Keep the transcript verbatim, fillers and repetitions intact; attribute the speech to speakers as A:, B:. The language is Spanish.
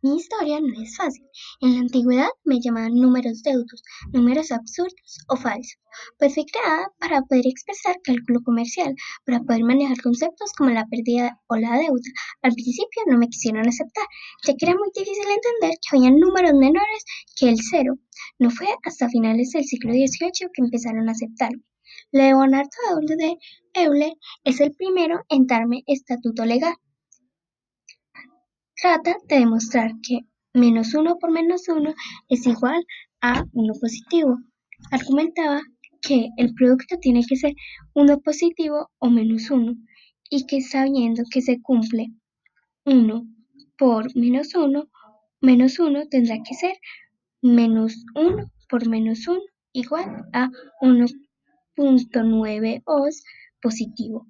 A: Mi historia no es fácil. En la antigüedad me llamaban números deudos, números absurdos o falsos, pues fui creada para poder expresar cálculo comercial, para poder manejar conceptos como la pérdida o la deuda. Al principio no me quisieron aceptar, ya que era muy difícil entender que había números menores que el cero. No fue hasta finales del siglo dieciocho que empezaron a aceptarme. Leonardo de Euler es el primero en darme estatuto legal. Trata de demostrar que menos uno por menos uno es igual a uno positivo. Argumentaba que el producto tiene que ser uno positivo o menos uno, y que sabiendo que se cumple uno por menos uno, menos uno tendrá que ser menos uno por menos uno igual a uno punto nueve os positivo.